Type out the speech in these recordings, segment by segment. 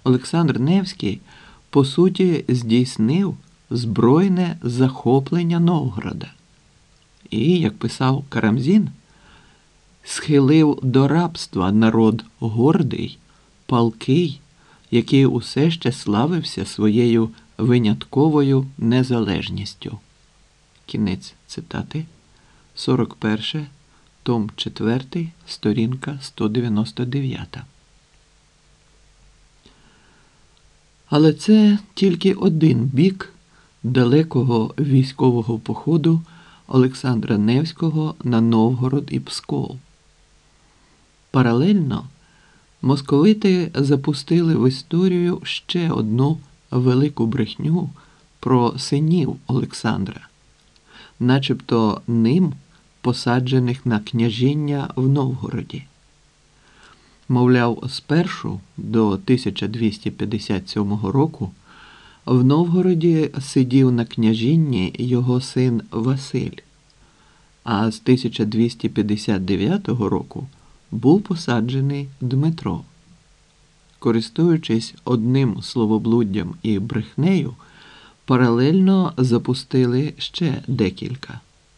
Олександр Невський, по суті, здійснив збройне захоплення Новгорода. І, як писав Карамзін, схилив до рабства народ гордий, палкий, який усе ще славився своєю винятковою незалежністю. Кінець цитати. 41, том 4, сторінка 199. Але це тільки один бік далекого військового походу Олександра Невського на Новгород і Псков. Паралельно московити запустили в історію ще одну велику брехню про синів Олександра, начебто ним посаджених на княжіння в Новгороді. Мовляв, спершу, до 1257 року, в Новгороді сидів на княжінні його син Василь, а з 1259 року був посаджений Дмитро. Користуючись одним словоблуддям і брехнею, паралельно запустили ще декілька.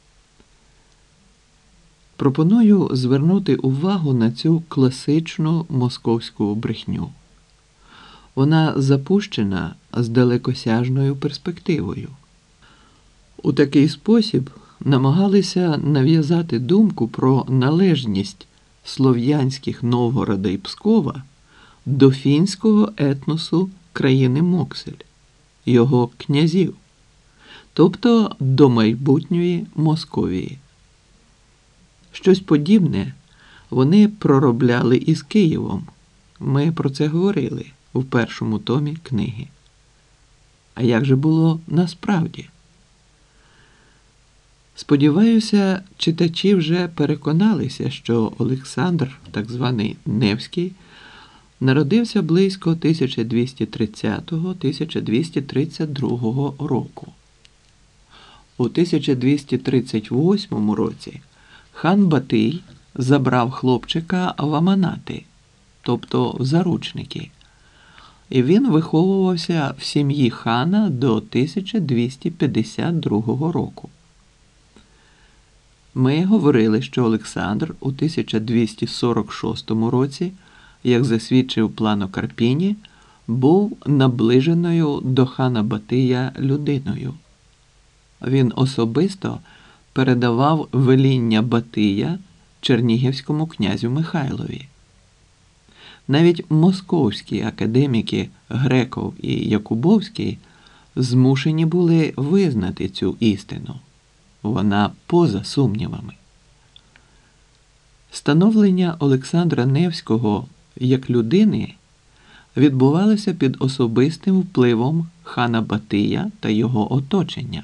Пропоную звернути увагу на цю класичну московську брехню. Вона запущена з далекосяжною перспективою. У такий спосіб намагалися нав'язати думку про належність слов'янських Новгорода і Пскова до фінського етносу країни Моксель, його князів, тобто до майбутньої Московії. Щось подібне вони проробляли із Києвом. Ми про це говорили у першому томі книги. А як же було насправді? Сподіваюся, читачі вже переконалися, що Олександр, так званий Невський, народився близько 1230-1232 року. У 1238 році хан Батий забрав хлопчика в аманати, тобто в заручники, і він виховувався в сім'ї хана до 1252 року. Ми говорили, що Олександр у 1246 році, як засвідчив Плано Карпіні, був наближеною до хана Батия людиною. Він особисто передавав веління Батия чернігівському князю Михайлові. Навіть московські академіки Греков і Якубовський змушені були визнати цю істину. Вона поза сумнівами. Становлення Олександра Невського як людини відбувалося під особистим впливом хана Батия та його оточення.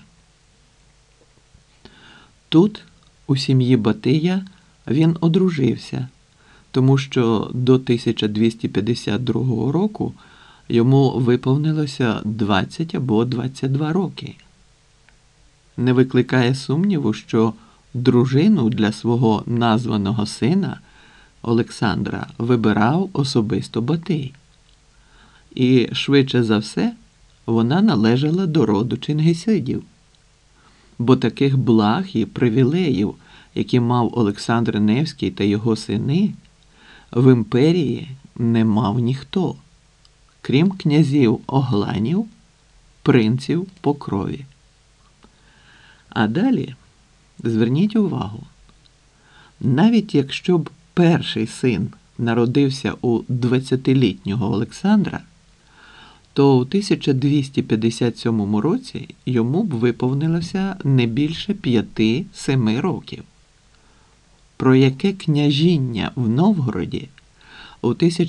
Тут, у сім'ї Батия, він одружився, тому що до 1252 року йому виповнилося 20 або 22 роки. Не викликає сумніву, що дружину для свого названого сина Олександра вибирав особисто Батий. І, швидше за все, вона належала до роду Чингісидів. Бо таких благ і привілеїв, які мав Олександр Невський та його сини, в імперії не мав ніхто, крім князів Огланів, принців по крові. А далі, зверніть увагу, навіть якщо б перший син народився у 20-літнього Олександра, то у 1257 році йому б виповнилося не більше 5-7 років. Про яке княжіння в Новгороді у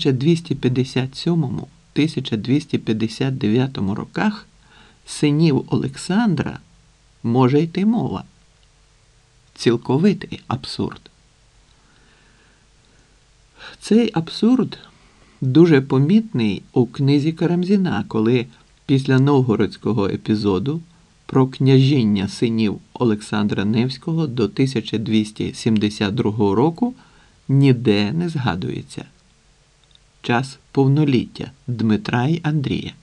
1257-1259 роках синів Олександра може йти мова? Цілковитий абсурд. Цей абсурд дуже помітний у книзі Карамзіна, коли після новгородського епізоду про княжіння синів Олександра Невського до 1272 року ніде не згадується. час повноліття Дмитра й Андрія.